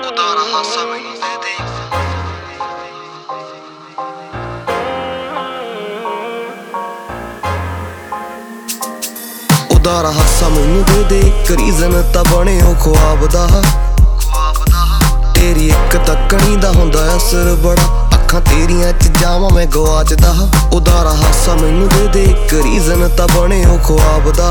ਉਦਾਰਾ ਹਾਸਾ ਮੈਨੂੰ ਦੇ ਦੇ। ਉਦਾਰਾ ਹਾਸਾ ਮੈਨੂੰ ਦੇ ਦੇ, ਇੱਕ ਰੀਜ਼ਨ ਤਾਂ ਬਣਿਓ ਖ਼ੁਆਬ ਦਾ। ਤੇਰੀ ਇੱਕ ਤੱਕਣੀ ਦਾ ਹੁੰਦਾ ਅਸਰ ਬੜਾ, ਅੱਖਾਂ ਤੇਰੀਆਂ ਚ ਜਾਵਾਂ ਮੈਂ ਗਵਾਚਦਾ। ਉਦਾਰਾ ਹਾਸਾ ਮੈਨੂੰ ਦੇ ਦੇ, ਇੱਕ ਰੀਜ਼ਨ ਤਾਂ ਬਣਿਓ ਖ਼ੁਆਬ ਦਾ।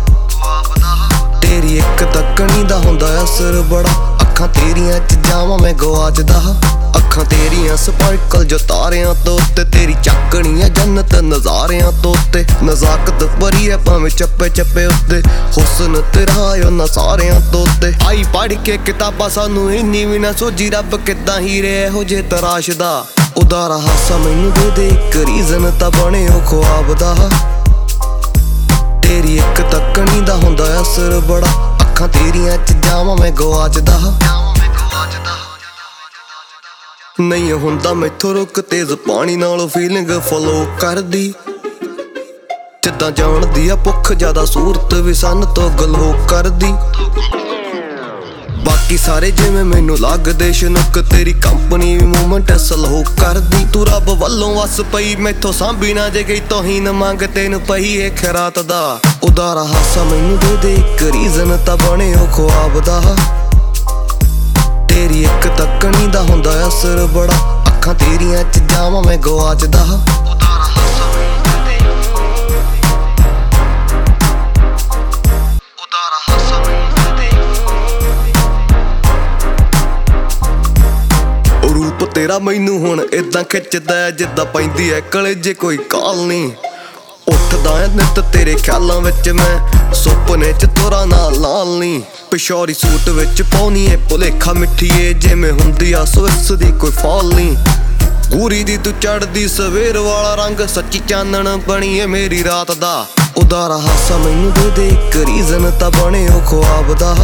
ਤੇਰੀ ਇੱਕ ਤੱਕਣੀ ਦਾ ਹੁੰਦਾ ਅਸਰ ਬੜਾ, ਅੱਖਾਂ ਤੇਰੀਆਂ ਚ ਜਾਵਾਂ ਮੈਂ ਗਵਾਚਦਾ। ਅੱਖਾਂ ਤੇਰੀਆਂ ਸਪਾਰਕਲ ਜੋ ਤਾਰਿਆਂ ਤੋਂ ਉੱਤੇ, ਤੇਰੀ ਚੱਕਣੀ ਆ ਜੰਨਤ ਨਜ਼ਾਰਿਆਂ ਤੋਂ ਉੱਤੇ। ਨਜ਼ਾਕਤ ਭਰੀ ਐ ਭਾਵੇਂ ਚੱਪੇ ਚੱਪੇ ਉੱਤੇ, ਹੁਸਨ ਤੇਰਾ ਉਹਨਾਂ ਸਾਰਿਆਂ ਤੋਂ ਉੱਤੇ। ਆਈ ਪੜ੍ਹ ਕੇ ਕਿਤਾਬਾਂ ਸਾਨੂੰ ਇੰਨੀ ਵੀ ਨਾ ਸੋਝੀ, ਰੱਬ ਕਿੱਦਾਂ ਹੀਰੇ ਇਹੋ ਜਿਹੇ ਤਰਾਸ਼ਦਾ। ਉਦਾਰਾ ਹਾਸਾ ਮੈਨੂੰ ਦੇ ਦੇ, ਇੱਕ ਰੀਜ਼ਨ ਤਾਂ ਬਣਿਓ ਖ਼ੁਆਬ ਦਾ। ਤੇਰੀ ਇੱਕ ਤੱਕਣੀ ਦਾ ਹੁੰਦਾ ਅਸਰ ਬੜਾ, ਅੱਖਾਂ ਤੇਰੀਆਂ ਚ ਜਾਵਾਂ ਮੈਂ ਗਵਾਚਦਾ। ਨਹੀਂ ਹੁੰਦਾ ਮੈਥੋਂ ਰੁਕ ਤੇਜ਼ ਪਾਣੀ ਨਾਲੋਂ ਫੀਲਿੰਗ ਫਲੋ ਕਰਦੀ, ਜਿੱਦਾਂ ਜਾਣਦੀ ਆ ਭੁੱਖ ਜ਼ਿਆਦਾ ਸੂਰਤ ਵੀ ਸਨ ਤੋਂ ਗਲੋ ਕਰਦੀ। ਬਾਕੀ ਸਾਰੇ ਜਿਵੇਂ ਮੈਨੂੰ ਲੱਗਦੇ ਸ਼ਨੁਕ, ਤੇਰੀ ਕੰਪਨੀ ਵੀ ਮੂਵਮੈਂਟ ਸਲੋ ਕਰਦੀ। ਤੂੰ ਰੱਬ ਵੱਲੋਂ ਵਸ ਪਈ ਮੈਥੋਂ ਸਾਂਭੀ ਨਾ ਜੇ ਗਈ ਤੋਹੀਨ ਮੰਗ ਤੈਨੂੰ ਪਈ ਏ ਖੈਰਾਤ ਦਾ। ਉਦਾਰਾ ਹਾਸਾ ਮੈਨੂੰ ਦੇ ਦੇ, ਇੱਕ ਰੀਜ਼ਨ ਤਾਂ ਬਣਿਓ ਖ਼ੁਆਬ ਦਾ। ਤੇਰੀ ਇੱਕ ਤੱਕਣੀ ਦਾ ਹੁੰਦਾ ਅਸਰ ਬੜਾ, ਅੱਖਾਂ ਤੇਰੀਆਂ ਚ ਜਾਵਾਂ ਮੈਂ ਗਵਾਚਦਾ। ਉਦਾਰਾ ਹਾਸਾ ਮੈਨੂੰ ਦੇ ਦੇ, ਉਦਾਰਾ ਹਾਸਾ ਮੈਨੂੰ ਦੇ ਦੇ। ਰੂਪ ਤੇਰਾ ਮੈਨੂੰ ਹੁਣ ਏਦਾਂ ਖਿੱਚਦਾ ਜਿੱਦਾਂ ਪੈਂਦੀ ਐ ਕਲੇਜੇ ਕੋਈ ਕਾਲ ਨੀ। ਉੱਠਦਾ ਐ ਨਿੱਤ ਤੇਰੇ ਖਿਆਲਾਂ ਵਿੱਚ ਮੈਂ, ਸੁਪਨੇ ਚ ਤੋਰਾ ਨਾਲ ਲਾਲ ਨੀ। ਪਿਸ਼ੌਰੀ ਸੂਟ ਵਿੱਚ ਪਾਉਣੀ ਏ ਭੁਲੇਖਾ ਮਿੱਠੀਏ, ਜਿਵੇਂ ਹੁੰਦੀ ਆ ਸਵਿਸ ਦੀ ਕੋਈ ਫਾਲ ਨੀ। ਗੂਰੀ ਦੀ ਤੂੰ ਚੜਦੀ ਸਵੇਰ ਵਾਲਾ ਰੰਗ, ਸੱਚੀ ਚਾਨਣ ਬਣੀ ਏ ਮੇਰੀ ਰਾਤ ਦਾ। ਉਦਾਰਾ ਹਾਸਾ ਮੈਨੂੰ ਦੇ ਦੇ, ਇੱਕ ਰੀਜ਼ਨ ਤਾਂ ਬਣਿਓ ਖ਼ੁਆਬ ਦਾ।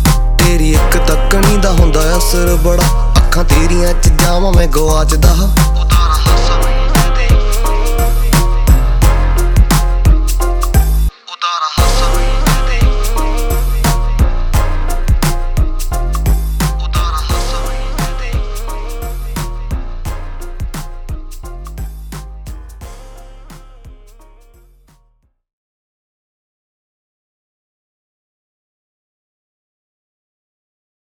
ਤੇਰੀ ਇੱਕ ਤੱਕਣੀ ਦਾ ਹੁੰਦਾ ਅਸਰ ਬੜਾ, ਅੱਖਾਂ ਤੇਰੀਆਂ ਚ ਜਾਵਾਂ ਮੈਂ ਗਵਾਚਦਾ।